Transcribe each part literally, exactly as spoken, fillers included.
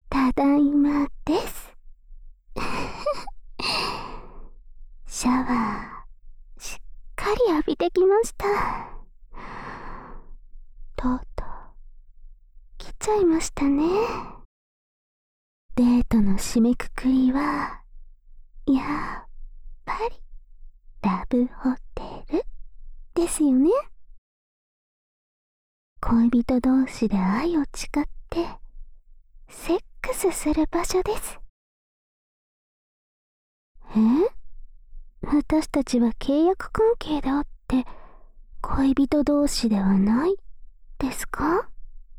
ただいまです。シャワー、しっかり浴びてきました。とうとう、来ちゃいましたね。デートの締めくくりは、やっぱり、ラブホテルですよね。恋人同士で愛を誓って、セックスする場所です。え？私たちは契約関係であって、恋人同士ではないですか？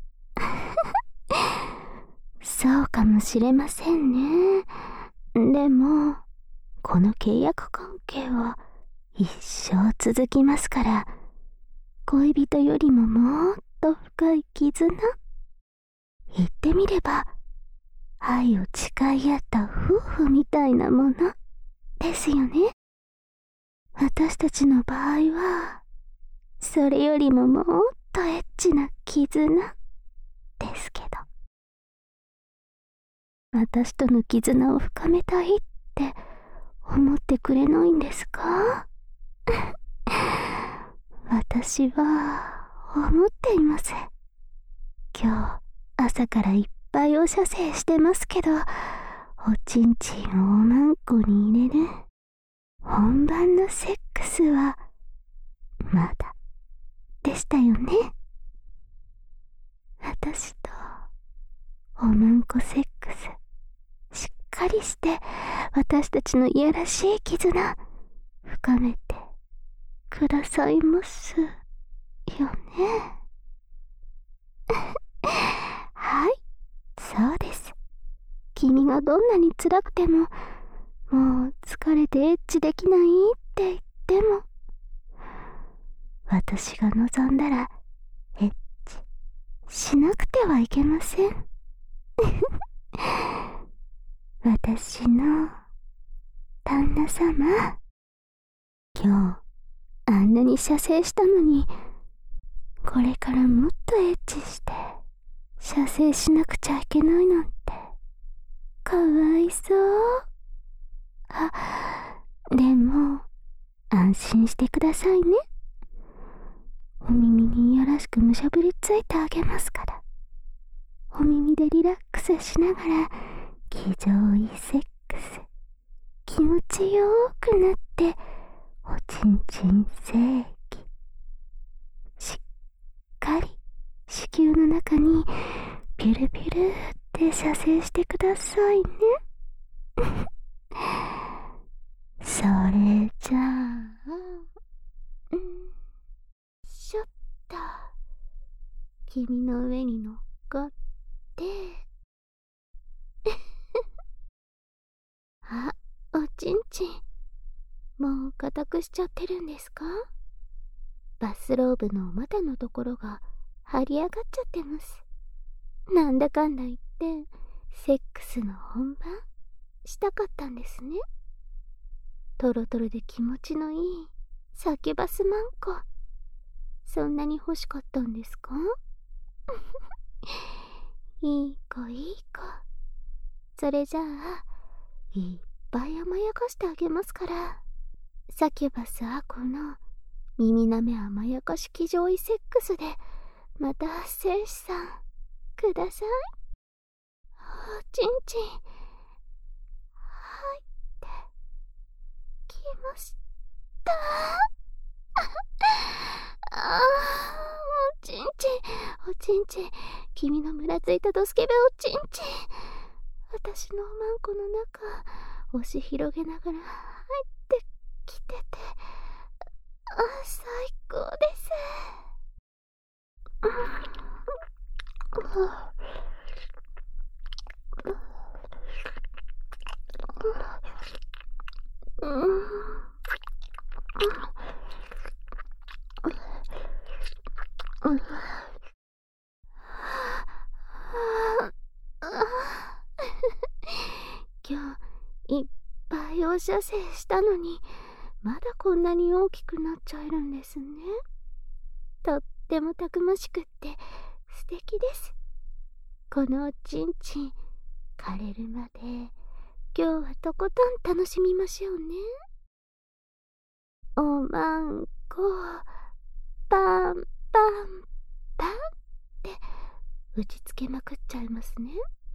そうかもしれませんね。でも、この契約関係は一生続きますから、恋人よりももっと深い絆。言ってみれば、愛を誓い合った夫婦みたいなものですよね。私たちの場合は、それよりももっとエッチな絆ですけど。私との絆を深めたいって思ってくれないんですか？私は思っています。今日朝からいっぱいお射精してますけど、おちんちんをおまんこに入れる本番のセックスはまだでしたよね。私とおまんこセックスしっかりして私たちのいやらしい絆深めてくださいますよね。はい、そうです。君がどんなに辛くても、もう疲れてエッチできないって言っても、私が望んだらエッチしなくてはいけません。私の旦那様、今日あんなに射精したのに、これからもっとエッチして射精しなくちゃいけないなんてかわいそう。あ、でも安心してくださいね。お耳にいやらしくむしゃぶりついてあげますから。お耳でリラックスしながら気上いいセックス気持ちよくなっておちんちん精液しっかり子宮の中にピュルピュルって射精してくださいね。それじゃあ、うん、しょっと君の上に乗っかってあ、おちんちんもう固くしちゃってるんですか？バスローブのお股のところが張り上がっちゃってます。なんだかんだ言ってセックスの本番したかったんですね。トロトロで気持ちのいいサキュバスマンコ、そんなに欲しかったんですか？いい子いい子。それじゃあいっぱい甘やかしてあげますから。サキュバスアコの耳なめ甘やかし気上位セックスでまた精子さんください。おちんちん入ってきました。ああ、おちんちんおちんちん、君のむらついたドスケベおちんちん、私のおまんこの中押し広げながら入ってきてて、あ、最高です。今日いっぱいお射精したのにまだこんなに大きくなっちゃえるんですね。とってもたくましくって素敵です。このおちんちん枯れるまで今日はとことん楽しみましょうね。おまんこパンパンパンって打ちつけまくっちゃいますね。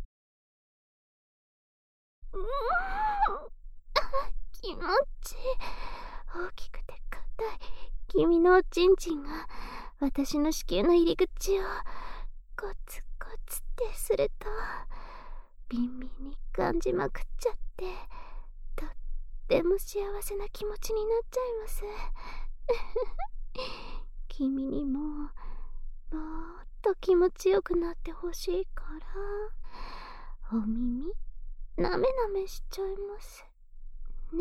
うーん、あ、気持ちいい。大きくて硬い君のおちんちんが私の子宮の入り口をコツコツってするとビンビンに感じまくっちゃって、とっても幸せな気持ちになっちゃいます。君にももっと気持ちよくなってほしいからお耳なめなめしちゃいますね。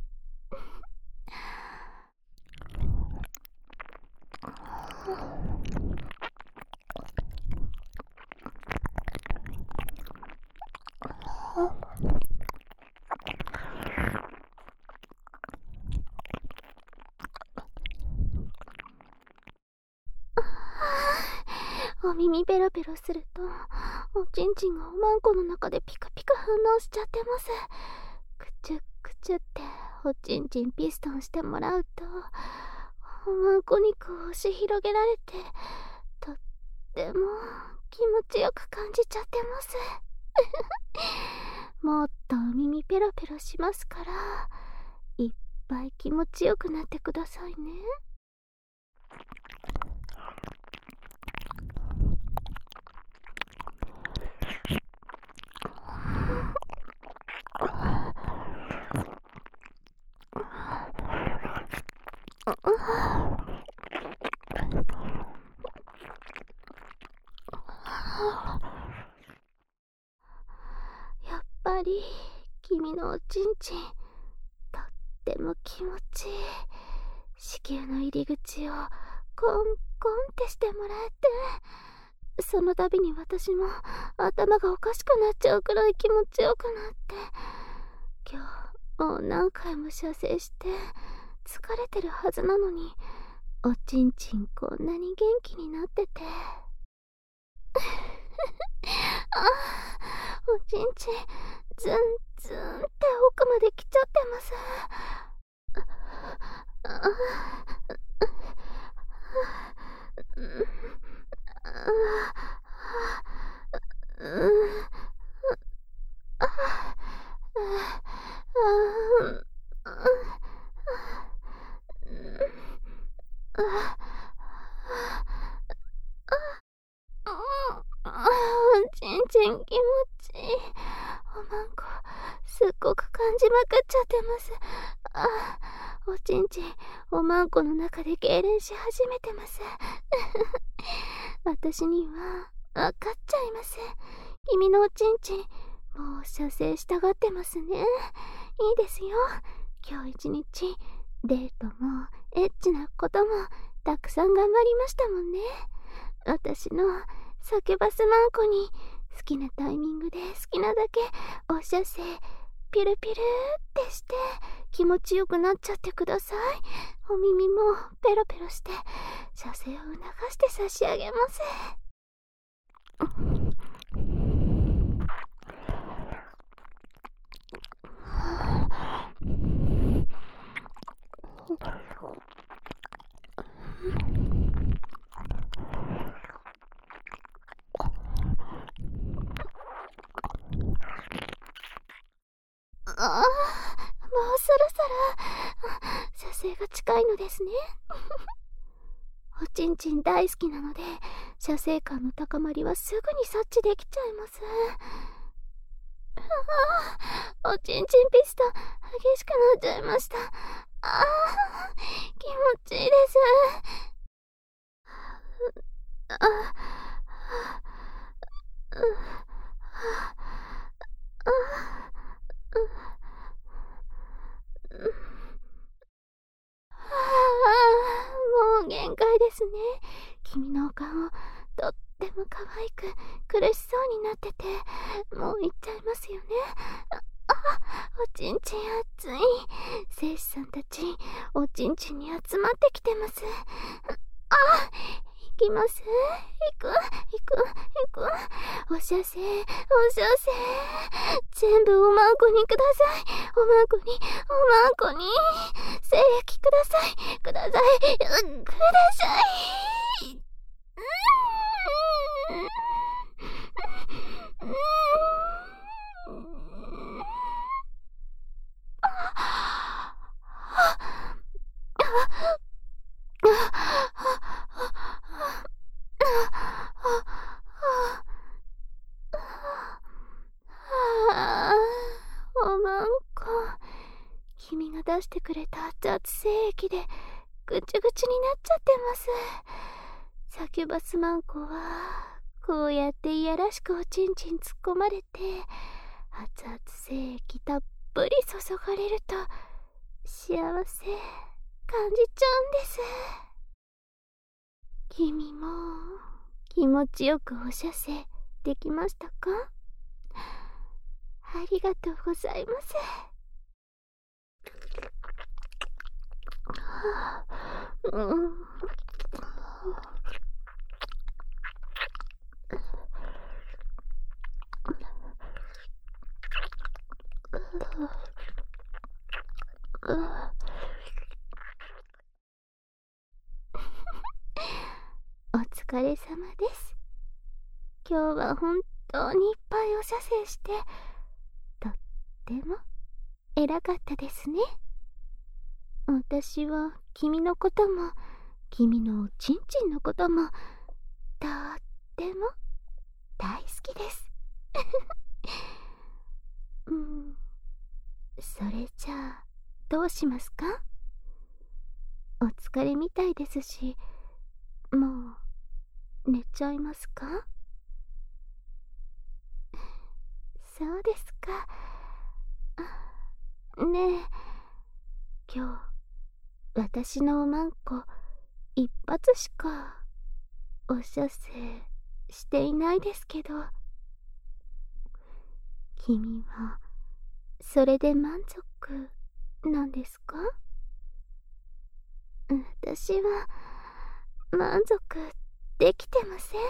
お耳ペロペロするとおちんちんがおまんこの中でピカピカ反応しちゃってます。くちゅくちゅっておちんちんピストンしてもらうとおまんこ肉を押し広げられてとっても気持ちよく感じちゃってます。もっとお耳ペロペロしますからいっぱい気持ちよくなってくださいね。やっぱり君のおちんちんとっても気持ちいい。子宮の入り口をコンコンってしてもらえて、その度に私も頭がおかしくなっちゃうくらい気持ちよくなって、今日もう何回も射精して疲れてるはずなのにおちんちんこんなに元気になっててあ、おちんちんズンズンって奥まで来ちゃってます。ちんちん気持ちいい。おまんこすっごく感じまくっちゃってます。あ、おちんちんおまんこの中で痙攣し始めてます。私には分かっちゃいます。君のおちんちんもう射精したがってますね。いいですよ。今日一日デートもエッチなこともたくさん頑張りましたもんね。私のサキュバスマンコに好きなタイミングで好きなだけお射精ピルピルってして気持ちよくなっちゃってください。お耳もペロペロして射精を促して差し上げます。ああ、もうそろそろ射精が近いのですね。おちんちん大好きなので射精感の高まりはすぐに察知できちゃいます。ああ、おちんちんピストン激しくなっちゃいました。ああ、気持ちいいです。ああ、もう限界ですね。君のお顔とっても可愛く苦しそうになっててもう行っちゃいますよね。あ、おちんちん熱い。精子さんたちおちんちんに集まってきてます。あ、行きます。行く行く行く。 おしゃせ、おしゃせ。全部おまんこにください。おまんこに、おまんこに。精液ください。ください。うください。うーん。うーん。おまんこ、君が出してくれた熱々精液でぐちゅぐちゅになっちゃってます。サキュバスマンコはこうやっていやらしくおちんちん突っ込まれて熱々精液たっぷり注がれると幸せ感じちゃうんです。君も気持ちよくおしゃせできましたか？ありがとうございます。うん、お疲れ様です。今日は本当にいっぱいおしゃせして、とっても偉かったですね。私は君のことも、君のおちんちんのことも、とっても大好きです。うん、それじゃあ、どうしますか？お疲れみたいですし、もう寝ちゃいますか？そうですか。ねえ、今日私のおまんこ一発しかおしゃせしていないですけど、君はそれで満足なんですか？私は満足できてません。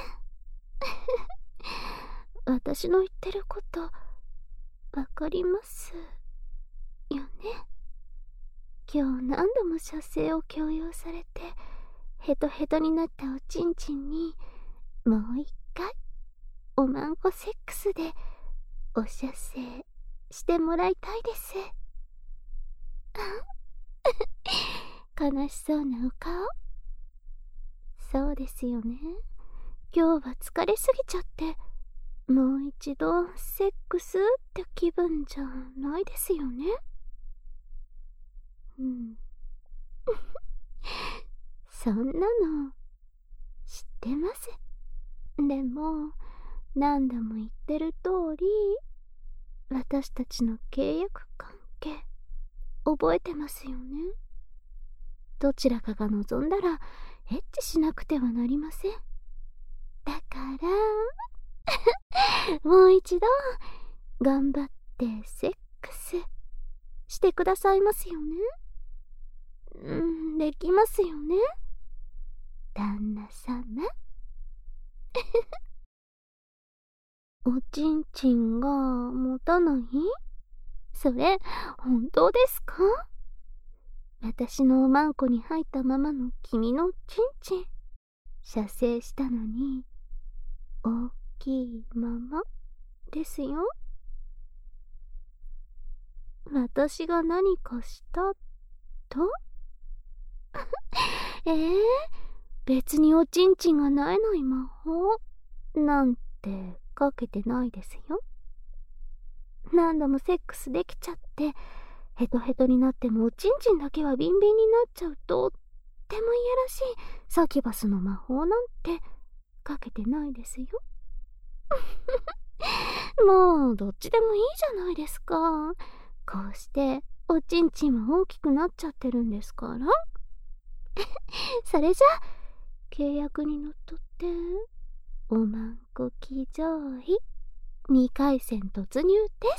私の言ってることわかりますよね？今日何度も射精を強要されてヘトヘトになったおちんちんにもう一回おまんこセックスでお射精してもらいたいです。悲しそうなお顔。そうですよね。今日は疲れすぎちゃってもう一度セックスって気分じゃないですよね。うん。そんなの知ってます。でも何度も言ってる通り、私たちの契約関係覚えてますよね。どちらかが望んだらエッチしなくてはなりません。だからもう一度頑張ってセックスしてくださいますよね。うん、できますよね、旦那様。おちんちんが持たない？それ本当ですか？私のおまんこに入ったままの君のおちんちん射精したのに大きいままですよ。私が何かしたと？えー、別におちんちんがなえない魔法なんてかけてないですよ。何度もセックスできちゃってヘトヘトになってもおちんちんだけはビンビンになっちゃうとってもいやらしいサキュバスの魔法なんてかけてないですよ。もうどっちでもいいじゃないですか。こうしておちんちんは大きくなっちゃってるんですから。それじゃあ契約にのっとっておまんこ騎乗位にかい戦突入です。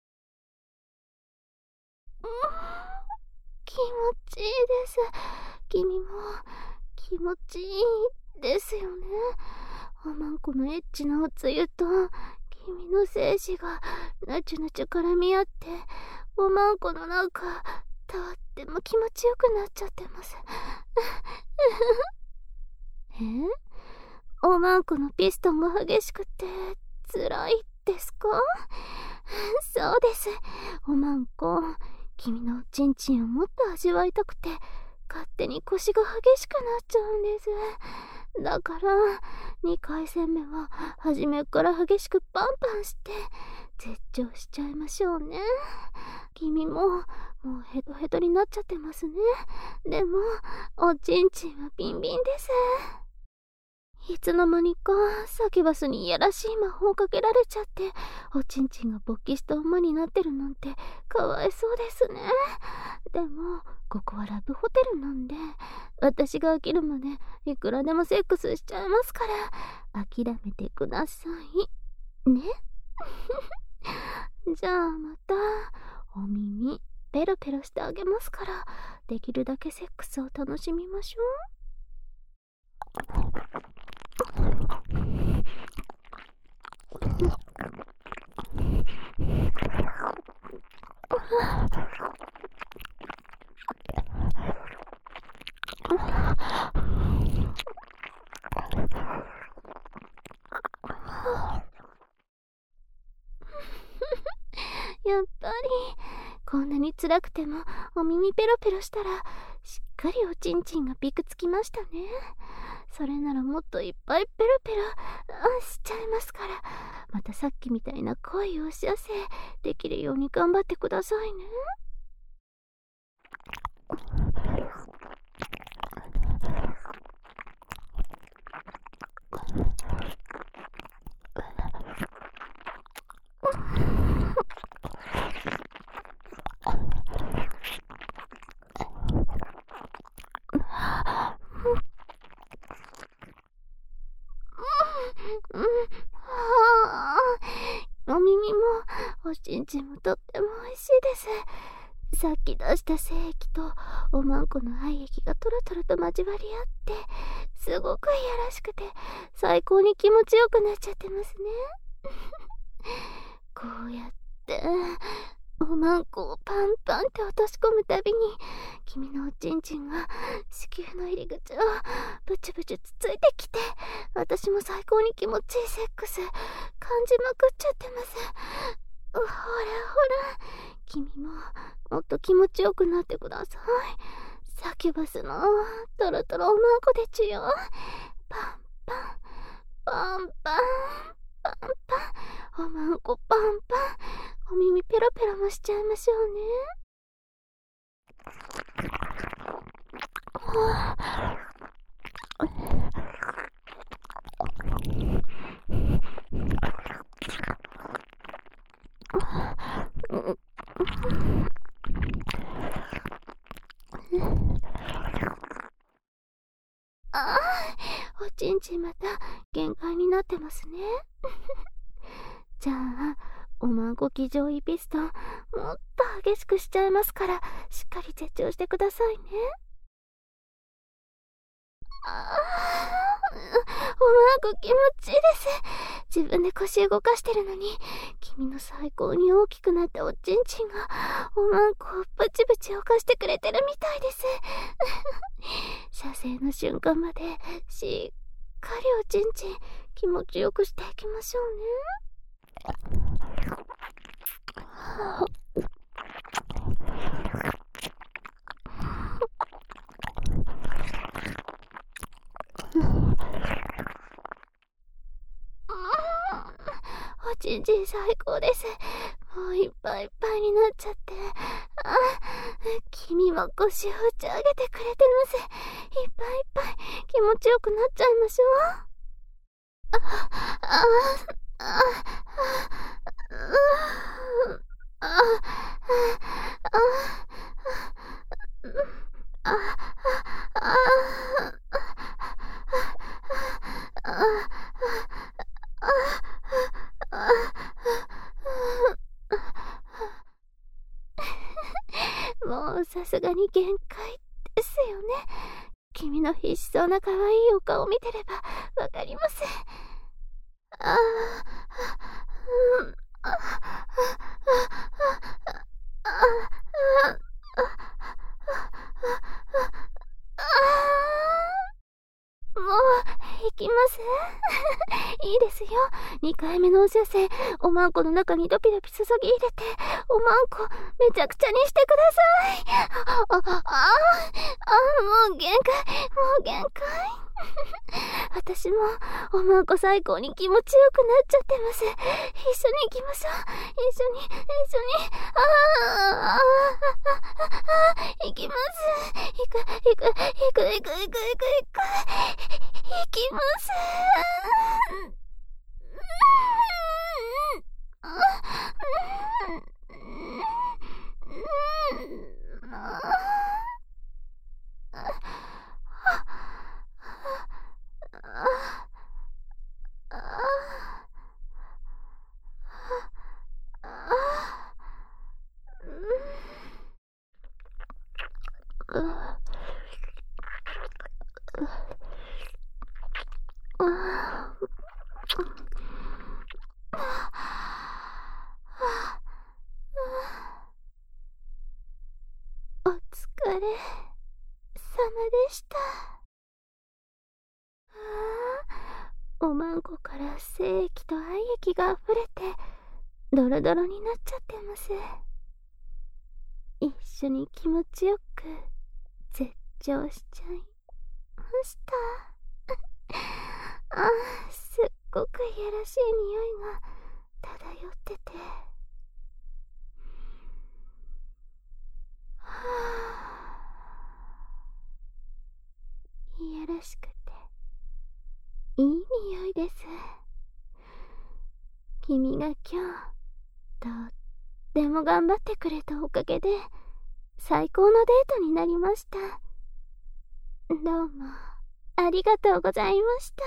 うーん、気持ちいいです。君も気持ちいいですよね。 おまんこのエッチなおつゆと君の精子がぬちゅぬちゅ絡み合って、おまんこの中とっても気持ちよくなっちゃってます。えおまんこのピストンが激しくて辛いですか？そうです。おまんこ、君のおちんちんをもっと味わいたくて勝手に腰が激しくなっちゃうんです。だからにかい戦目は初めから激しくパンパンして絶頂しちゃいましょうね。君ももうヘトヘトになっちゃってますね。でもおちんちんはビンビンです。いつの間にかサキュバスにいやらしい魔法をかけられちゃって、おちんちんが勃起した馬になってるなんてかわいそうですね。でもここはラブホテルなんで、私が飽きるまでいくらでもセックスしちゃいますから、諦めてくださいね。じゃあまたお耳ペロペロしてあげますから、できるだけセックスを楽しみましょう。やっぱりこんなに辛くてもお耳ペロペロしたらしっかりおちんちんがピクつきましたね。それならもっといっぱいペロペロしちゃいますから、またさっきみたいな恋をしやせできるように頑張ってくださいね。お耳もおちんちんもとっても美味しいです。さっき出した精液とおまんこの愛液がトロトロと交わり合ってすごくいやらしくて最高に気持ちよくなっちゃってますね。こうやっておまんこをパンパンって落とし込むたびに君のおちんちんが子宮の入り口をブチブチつついてきて、私も最高に気持ちいいセックス感じまくっちゃってます。ほらほら君ももっと気持ちよくなってください。サキュバスのトロトロおまんこでちゅよ。パンパンパンパンパンパン、おまんこパンパン、お耳ペロペロもしちゃいましょうね。ああ、おちんちんまた限界になってますね。じゃあおまんこ騎乗位ピストンもっと激しくしちゃいますから、しっかり絶頂してくださいね。ああ、おまんこ気持ちいいです。自分で腰動かしてるのに君の最高に大きくなったおちんちんがおまんこをブチブチ動かしてくれてるみたいです。射精の瞬間までしっかりおちんちん気持ちよくしていきましょうね。おちんちん最高です。もういっぱいいっぱいになっちゃって、あ、君も腰を打ち上げてくれてます。いっぱいいっぱい気持ちよくなっちゃいましょう。あ、あ、あ、あ、あ、あ、あ、もうさすがに限界ですよね。君の必死そうな可愛いお顔を見てればわかります。 あうん、ああああもう行きます。いいですよ。にかいめのお射精、おまんこの中にドピドピ注ぎ入れて、おまんこめちゃくちゃにしてください。あ、あ、あ、あ、もう限界、もう限界。私もおまんこ最高に気持ちよくなっちゃってます。一緒に行きましょう。一緒に、一緒に。ああ、ああ、行きます。行く、行く、行く、行く、行く、行く、行く。行きます。お疲れ様でした。おまんこから精液と愛液が溢れてドロドロになっちゃってます。一緒に気持ちよく絶頂しちゃいました。ああ、すっごくいやらしい匂いが漂ってて、はあ、いやらしくていい匂いです。君が今日とっても頑張ってくれたおかげで最高のデートになりました。どうもありがとうございました。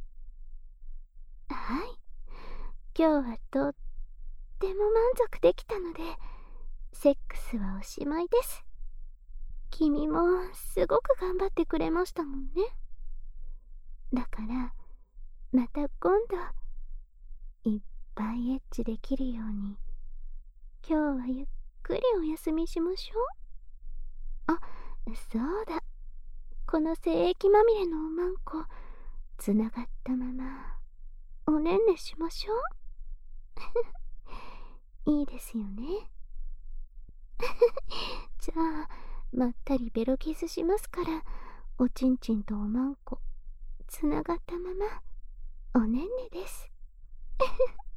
はい、今日はとっても満足できたのでセックスはおしまいです。君もすごく頑張ってくれましたもんね。だからまた今度いっぱいエッチできるように今日はゆっくりお休みしましょう。あ、そうだ、この精液まみれのおまんこつながったままおねんねしましょう。いいですよね。じゃあまったりベロキスしますから、おちんちんとおまんこつながったままおねんねです。